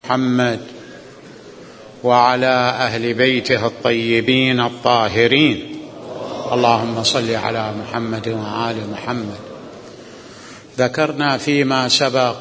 محمد وعلى أهل بيته الطيبين الطاهرين. اللهم صل على محمد وآل محمد. ذكرنا فيما سبق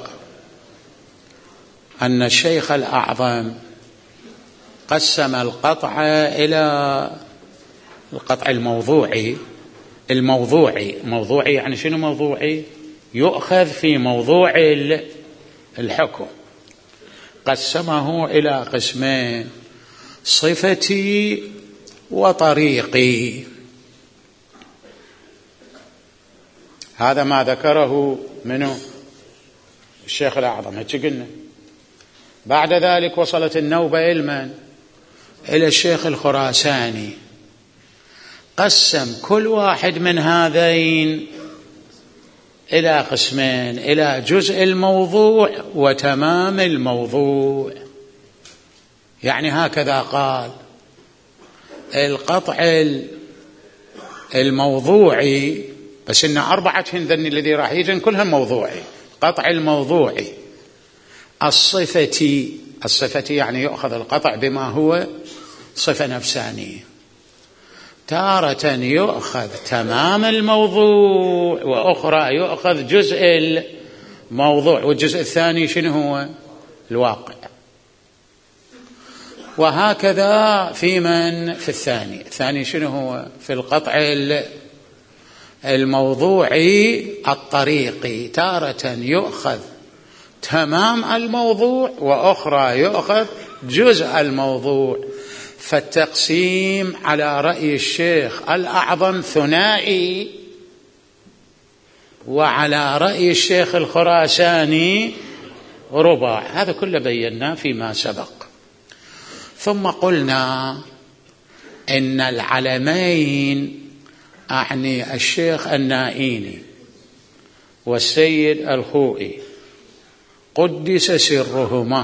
أن الشيخ الأعظم قسم القطع إلى القطع الموضوعي. موضوعي يعني شنو موضوعي؟ يؤخذ في موضوع الحكم. قسمه إلى قسمين: صفتي وطريقي. هذا ما ذكره منه الشيخ الأعظم. هيك قلنا. بعد ذلك وصلت النوبة إلى الشيخ الخراساني، قسم كل واحد من هذين إلى قسمين: إلى جزء الموضوع وتمام الموضوع. يعني هكذا قال: القطع الموضوعي، بس إن 4 هندن الذي راح يجن كلها موضوعي. قطع الموضوعي الصفة يعني يؤخذ القطع بما هو صفة نفسانية. تارة يؤخذ تمام الموضوع، وأخرى يؤخذ جزء الموضوع، والجزء الثاني شنو هو؟ الواقع. وهكذا في الثاني شنو هو؟ في القطع الموضوعي الطريقي، تارة يؤخذ تمام الموضوع، وأخرى يؤخذ جزء الموضوع. فالتقسيم على رأي الشيخ الأعظم ثنائي، وعلى رأي الشيخ الخراساني رباع. هذا كله بيناه فيما سبق. ثم قلنا إن العلمين، أعني الشيخ النائيني والسيد الخوئي قدس سرهما،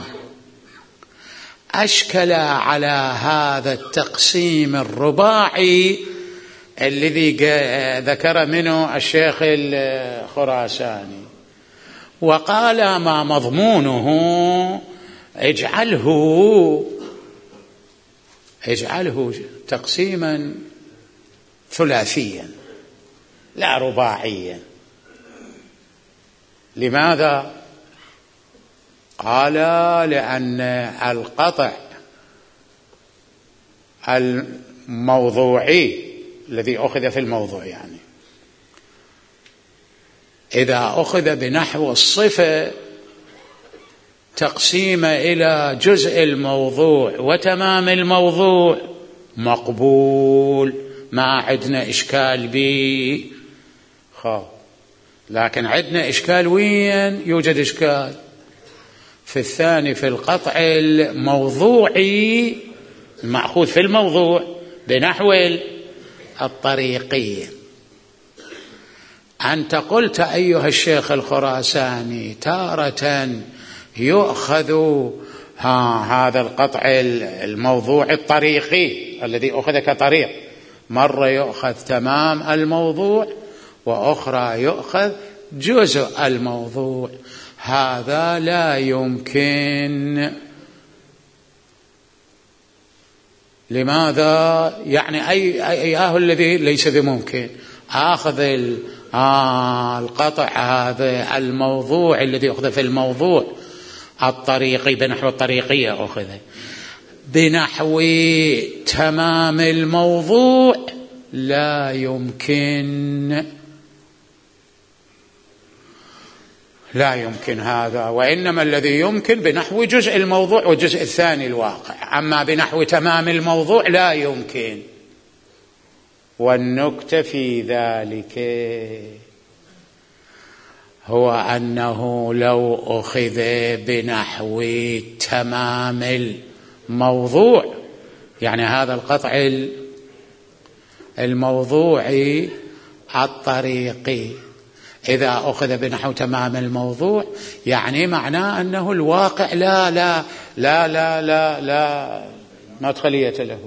أشكل على هذا التقسيم الرباعي الذي ذكر منه الشيخ الخراساني، وقال ما مضمونه اجعله تقسيما ثلاثيا لا رباعيا. لماذا؟ قال: لأن القطع الموضوعي الذي أخذ في الموضوع، يعني إذا أخذ بنحو الصفة تقسيم إلى جزء الموضوع وتمام الموضوع مقبول، ما عندنا إشكال به. لكن عندنا إشكال. وين يوجد إشكال؟ في الثاني، في القطع الموضوعي المأخوذ في الموضوع بنحو الطريقية. أنت قلت أيها الشيخ الخراساني: تارة يؤخذ هذا القطع الموضوع الطريقي الذي أخذ كطريق، مرة يؤخذ تمام الموضوع، وأخرى يؤخذ جزء الموضوع. هذا لا يمكن. لماذا؟ يعني أياه الذي ليس بممكن. أخذ القطع هذا الموضوع الذي أخذ في الموضوع الطريقي بنحو الطريقية، أخذ بنحو تمام الموضوع، لا يمكن هذا. وإنما الذي يمكن بنحو جزء الموضوع والجزء الثاني الواقع، أما بنحو تمام الموضوع لا يمكن. والنكتة في ذلك هو أنه لو أخذ بنحو تمام الموضوع، يعني هذا القطع الموضوعي الطريقي، إذا أخذ بنحو تمام الموضوع يعني معناه أنه الواقع لا لا لا لا لا لا مدخلية له.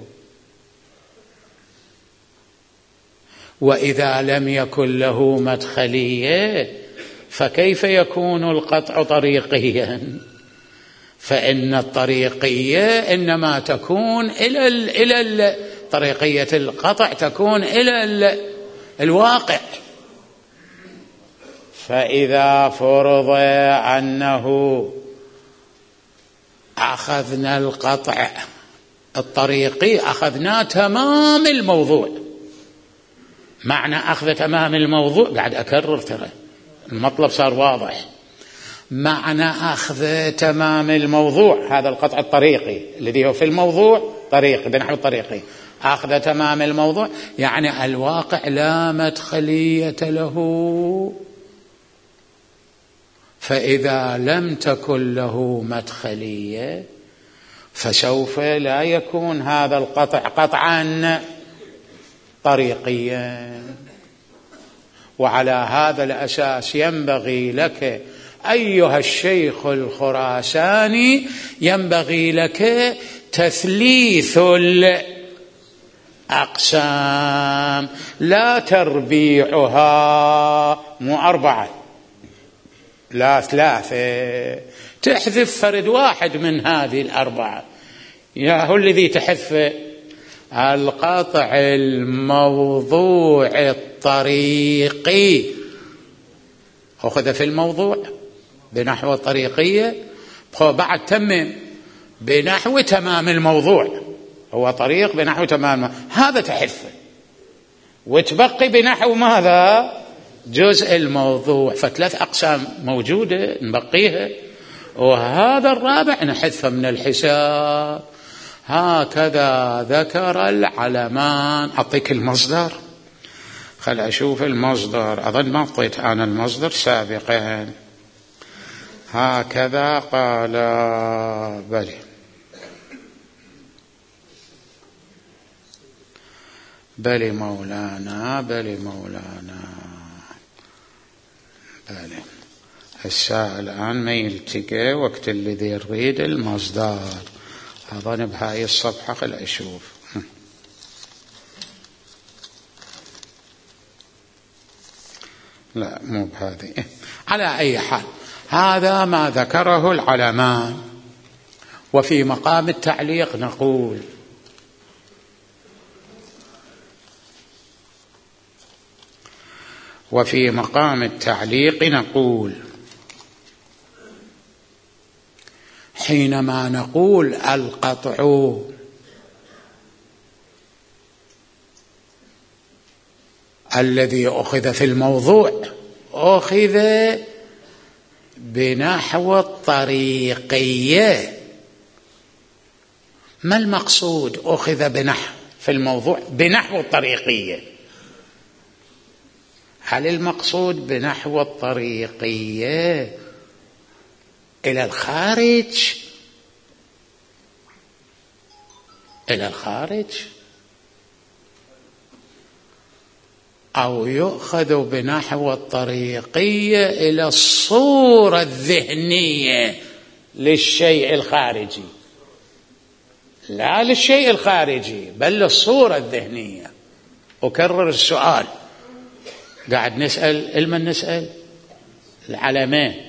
وإذا لم يكن له مدخلية فكيف يكون القطع طريقيا؟ فإن الطريقية إنما تكون إلى طريقية القطع تكون إلى الواقع. فإذا فرض أنه أخذنا القطع الطريقي أخذنا تمام الموضوع. معنى أخذ تمام الموضوع، قاعد أكرر ترى المطلب صار واضح، معنى أخذ تمام الموضوع هذا القطع الطريقي الذي هو في الموضوع طريقي بنحو الطريقي، أخذ تمام الموضوع يعني الواقع لا مدخلية له. فإذا لم تكن له مدخلية فسوف لا يكون هذا القطع قطعا طريقيا. وعلى هذا الأساس ينبغي لك أيها الشيخ الخراساني، ينبغي لك تثليث الأقسام لا تربيعها، مو 4 لا 3، تحذف فرد واحد من هذه 4. يا هو الذي تحذف القطع الموضوع الطريقي أخذ في الموضوع بنحو الطريقية، بعد تمم بنحو تمام الموضوع، هو طريق بنحو تمام هذا تحذفه، وتبقي بنحو ماذا؟ جزء الموضوع. ف3 أقسام موجودة نبقيها، وهذا الرابع نحذفه من الحساب. هكذا ذكر العلمان. أعطيك المصدر، خل أشوف المصدر، أظن ما أعطيت أنا المصدر سابقا. هكذا قال، بلي مولانا هسه الآن ما يلتقى وقت الذي يريد المصدر. أظن بهاي الصفحة خل أشوف. لا مو بهذه. على أي حال هذا ما ذكره العلماء. وفي مقام التعليق نقول حينما نقول القطع الذي أخذ في الموضوع أخذ بنحو الطريقية، ما المقصود أخذ بنحو في الموضوع بنحو الطريقية؟ هل المقصود بنحو الطريقية إلى الخارج أو يؤخذ بنحو الطريقية إلى الصورة الذهنية للشيء الخارجي؟ لا للشيء الخارجي بل للصورة الذهنية. أكرر السؤال، قاعد نسأل نسأل العلماء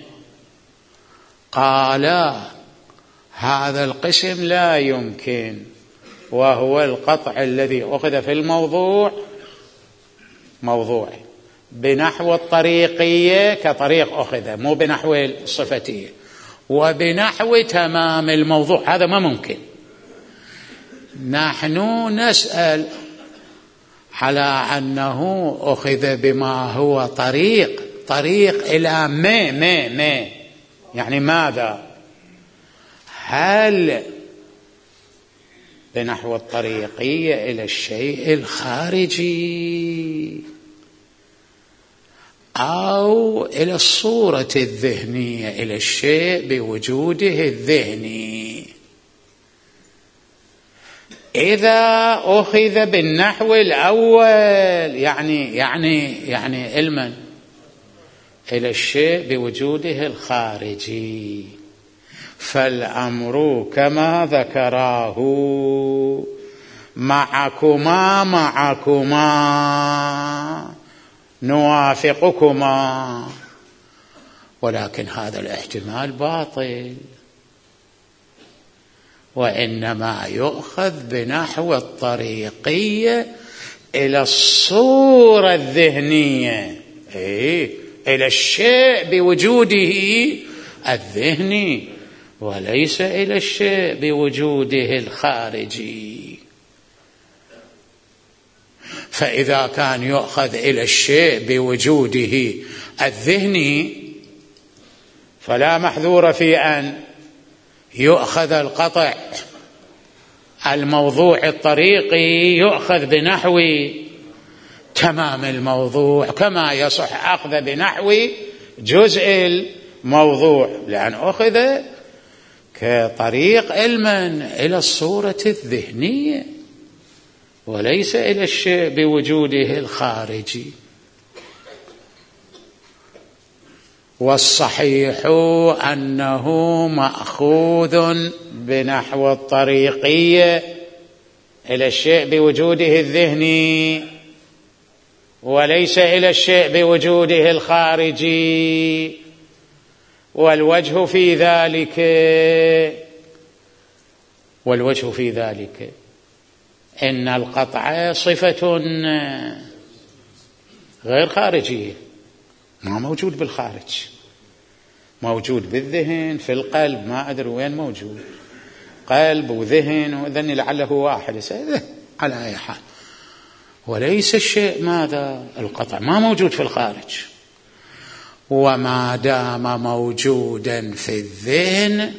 قال هذا القسم لا يمكن، وهو القطع الذي أخذ في الموضوع موضوعي بنحو الطريقية كطريق أخذ، مو بنحو الصفتية، وبنحو تمام الموضوع، هذا ما ممكن. نحن نسأل على أنه أخذ بما هو طريق إلى ما يعني ماذا؟ هل بنحو الطريقية إلى الشيء الخارجي أو إلى الصورة الذهنية، إلى الشيء بوجوده الذهني؟ إذا أخذ بالنحو الأول يعني علما إلى الشيء بوجوده الخارجي، فالأمر كما ذكراه معكما نوافقكما، ولكن هذا الاحتمال باطل. وإنما يؤخذ بنحو الطريقية إلى الصورة الذهنية، إلى الشيء بوجوده الذهني، وليس إلى الشيء بوجوده الخارجي. فإذا كان يؤخذ إلى الشيء بوجوده الذهني فلا محذور في أن يؤخذ القطع الموضوع الطريقي يؤخذ بنحو تمام الموضوع، كما يصح أخذ بنحو جزء الموضوع، لأن أخذ كطريق علما إلى الصورة الذهنية وليس إلى الشيء بوجوده الخارجي. والصحيح أنه مأخوذ بنحو الطريقية إلى الشيء بوجوده الذهني وليس إلى الشيء بوجوده الخارجي. والوجه في ذلك إن القطع صفة غير خارجية، ما موجود بالخارج، موجود بالذهن، في القلب، ما أدري وين موجود، قلب وذهن وذني لعله واحد على أي حال، وليس الشيء ماذا القطع ما موجود في الخارج. وما دام موجودا في الذهن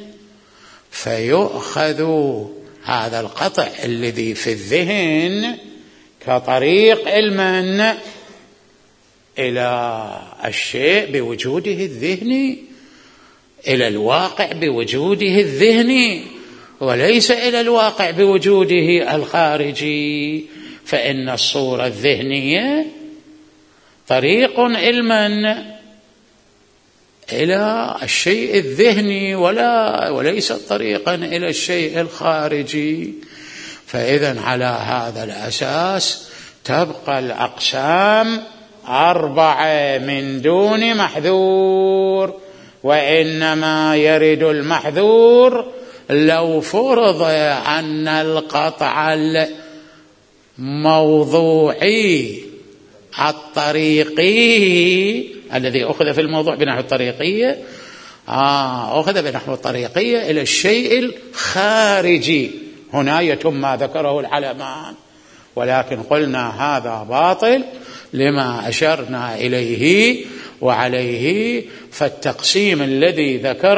فيؤخذ هذا القطع الذي في الذهن كطريق علما إلى الشيء بوجوده الذهني، إلى الواقع بوجوده الذهني وليس إلى الواقع بوجوده الخارجي. فإن الصورة الذهنية طريق علما إلى الشيء الذهني وليس طريقا إلى الشيء الخارجي. فإذا على هذا الأساس تبقى الأقسام 4 من دون محذور، وإنما يرد المحذور لو فرض أن القطع الموضوعي الطريقي الذي أخذ في الموضوع بنحو الطريقية أخذ بنحو الطريقية إلى الشيء الخارجي، هنا يتم ما ذكره العلمان. ولكن قلنا هذا باطل لما أشرنا إليه وعليه. فالتقسيم الذي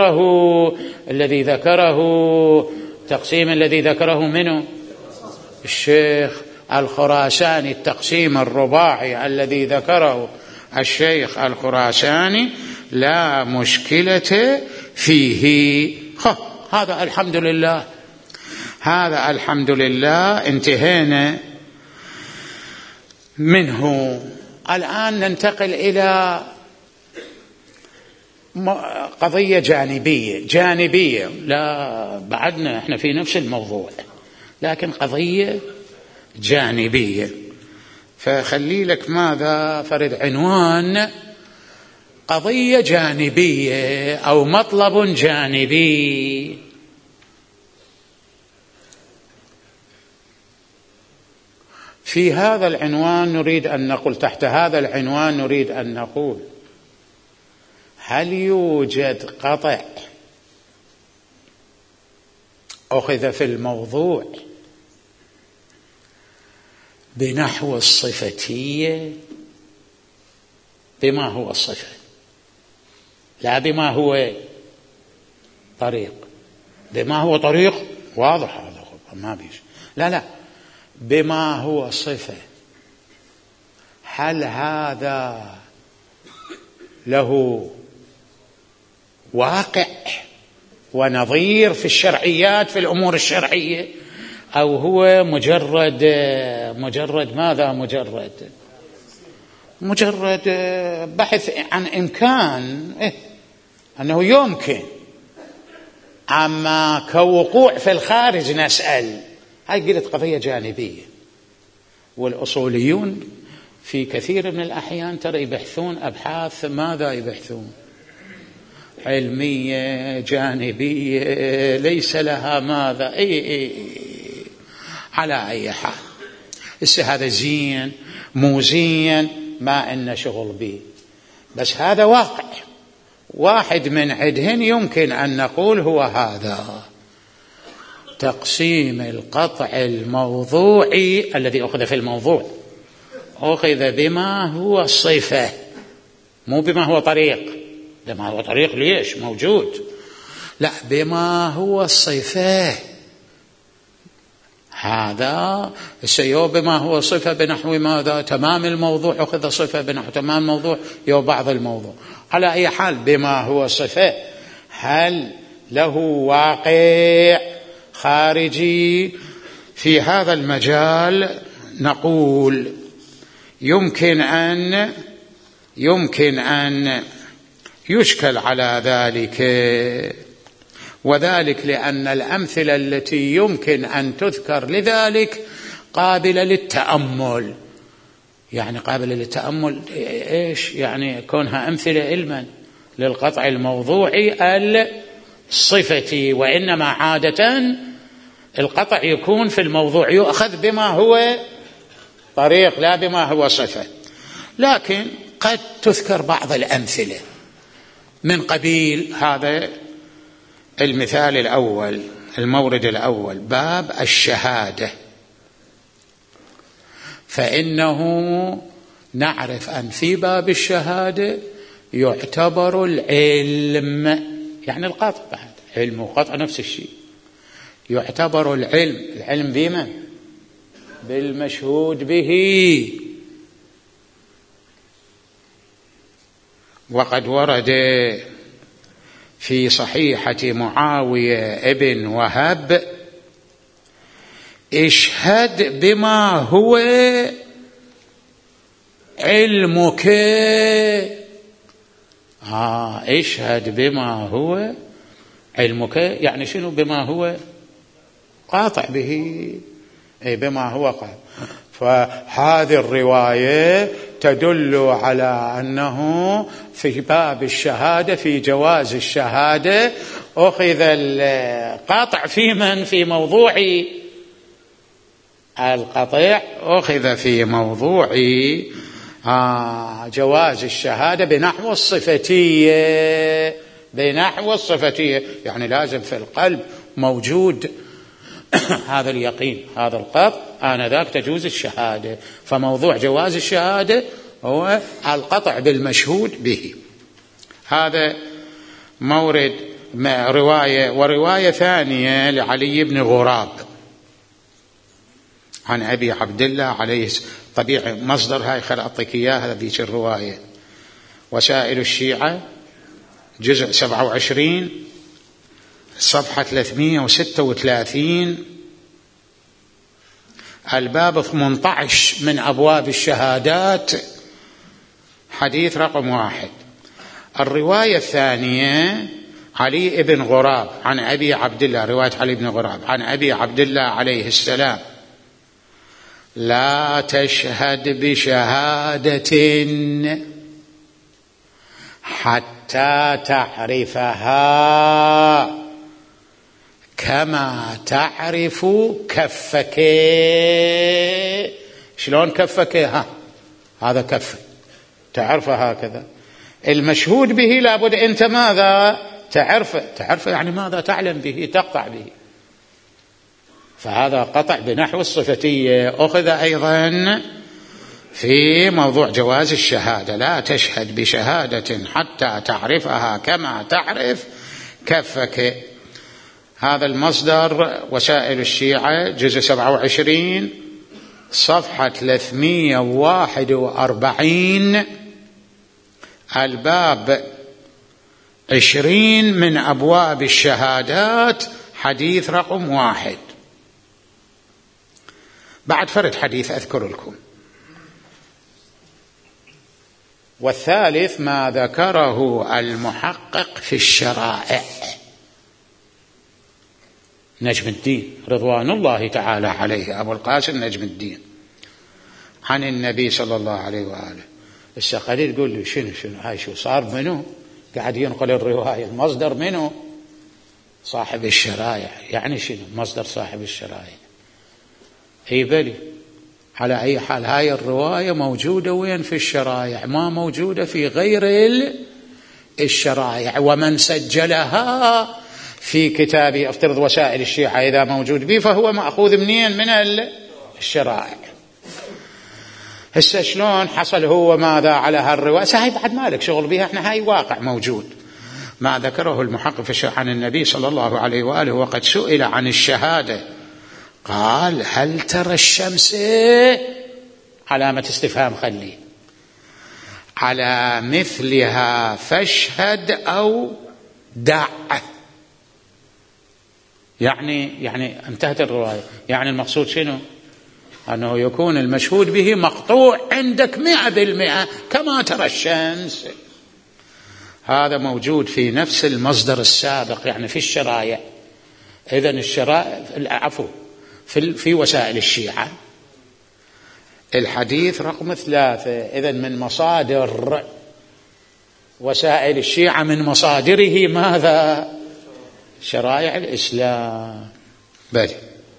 ذكره منه الشيخ الخراساني، التقسيم الرباعي الذي ذكره الشيخ الخراساني لا مشكلة فيه. هذا الحمد لله انتهينا منه. الآن ننتقل إلى قضية جانبية، لا بعدنا احنا في نفس الموضوع لكن قضية جانبية. فخلي لك ماذا فرد عنوان قضية جانبية أو مطلب جانبي. في هذا العنوان نريد أن نقول، تحت هذا العنوان نريد أن نقول: هل يوجد قطع أخذ في الموضوع بنحو الصفتية، بما هو الصفة لا بما هو طريق؟ بما هو طريق واضح هذا ما بيش، لا بما هو صفة. هل هذا له واقع ونظير في الشرعيات في الأمور الشرعية، أو هو مجرد ماذا؟ مجرد بحث عن إمكان أنه يمكن، أما كوقوع في الخارج نسأل. هاي قلت قضية جانبية. والأصوليون في كثير من الأحيان ترى يبحثون أبحاث، ماذا يبحثون؟ علمية جانبية ليس لها ماذا على أي حال. هذا زين مو زين ما إن شغل به، بس هذا واقع واحد من عدهن يمكن أن نقول هو هذا تقسيم القطع الموضوعي الذي أخذ في الموضوع، أخذ بما هو صفة مو بما هو طريق. بما هو طريق ليش موجود، لا بما هو صفة. هذا السيو بما هو صفة بنحو ماذا؟ تمام الموضوع أخذ صفة بنحو تمام الموضوع يو بعض الموضوع. على أي حال بما هو صفة هل له واقع خارجي في هذا المجال؟ نقول يمكن أن يشكل على ذلك، وذلك لأن الأمثلة التي يمكن أن تذكر لذلك قابلة للتأمل. يعني قابلة للتأمل إيش؟ يعني كونها أمثلة علما للقطع الموضوعي الصفتي، وإنما عادة القطع يكون في الموضوع يؤخذ بما هو طريق لا بما هو صفة. لكن قد تذكر بعض الأمثلة من قبيل هذا المثال الأول، المورد الأول باب الشهادة، فإنه نعرف أن في باب الشهادة يعتبر العلم، يعني القطع بعد علم وقطع نفس الشيء، يعتبر العلم بمن؟ بالمشهود به. وقد ورد في صحيحة معاوية ابن وهب اشهد بما هو علمك. اشهد بما هو علمك يعني شنو؟ بما هو قاطع به، بما هو قاطع. فهذه الرواية تدل على أنه في باب الشهادة في جواز الشهادة أخذ القطع في من؟ في موضوع القطع أخذ في موضوع جواز الشهادة بنحو الصفتية. بنحو الصفتية يعني لازم في القلب موجود هذا اليقين هذا القطع، آنذاك تجوز الشهادة. فموضوع جواز الشهادة هو القطع بالمشهود به. هذا مورد رواية. ورواية ثانية لعلي بن غراب عن أبي عبد الله عليه طبيعي مصدر هاي خلقتك إياها هذه الرواية. وسائل الشيعة جزء 27 صفحة 336 الباب 18 من أبواب الشهادات حديث رقم 1. الرواية الثانية علي بن غراب عن أبي عبد الله، رواية علي بن غراب عن أبي عبد الله عليه السلام: لا تشهد بشهادة حتى تعرفها كما تعرف كفك. شلون كفك؟ هذا كفك تعرفه هكذا. المشهود به لابد أنت ماذا؟ تعرفه يعني ماذا؟ تعلم به، تقطع به. فهذا قطع بنحو الصفتية أخذ أيضا في موضوع جواز الشهادة. لا تشهد بشهادة حتى تعرفها كما تعرف كفك. هذا المصدر وسائل الشيعة جزء 27 صفحة 341 الباب 20 من أبواب الشهادات حديث رقم 1. بعد فرد حديث أذكر لكم. والثالث ما ذكره المحقق في الشرائع نجم الدين رضوان الله تعالى عليه أبو القاسم نجم الدين عن النبي صلى الله عليه وآله. قليل تقول لي شنو هاي شو صار منه؟ قاعد ينقل الرواية، المصدر منه صاحب الشرايع. يعني شنو مصدر صاحب الشرايع؟ اي بلي. على اي حال هاي الرواية موجودة وين؟ في الشرايع، ما موجودة في غير الشرايع. ومن سجلها في كتاب افترض وسائل الشيعة إذا موجود به فهو مأخوذ منين؟ من الشرائع. هسه شلون حصل هو ماذا على هالرواية؟ هاي بعد مالك شغل بها، احنا هاي واقع موجود. ما ذكره المحقق عن النبي صلى الله عليه وآله وقد سئل عن الشهادة قال هل ترى الشمس؟ علامة استفهام خليه على مثلها فاشهد أو دع. يعني انتهت الرواية. يعني المقصود شنو؟ أنه يكون المشهود به مقطوع عندك 100% كما ترى الشمس. هذا موجود في نفس المصدر السابق، يعني في الشرايع. إذن الشرايع عفوا في وسائل الشيعة الحديث رقم 3. إذن من مصادر وسائل الشيعة، من مصادره ماذا؟ شرائع الإسلام. بلى.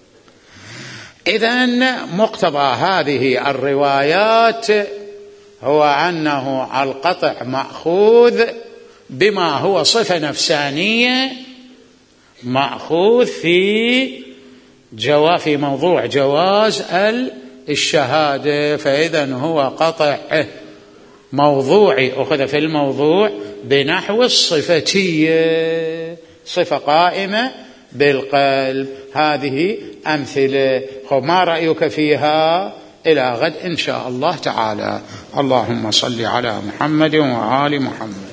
إذن مقتضى هذه الروايات هو أنه القطع مأخوذ بما هو صفة نفسانية، مأخوذ في موضوع جواز الشهادة. فإذن هو قطع موضوعي أخذ في الموضوع بنحو الصفتية، صفة قائمة بالقلب. هذه أمثلة. ما رأيك فيها؟ إلى غد إن شاء الله تعالى. اللهم صل على محمد وآل محمد.